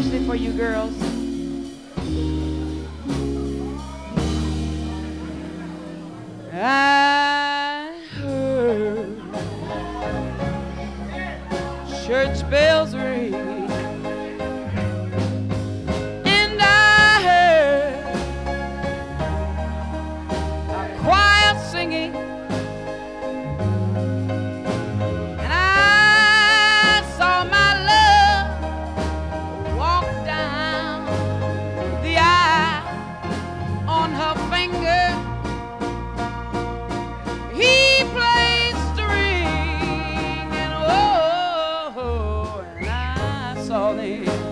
especially for you girls. I heard church bells ring, and I heard a choir singing, and I saw my love walk down the aisle on her finger. He plays string, and oh, and I saw them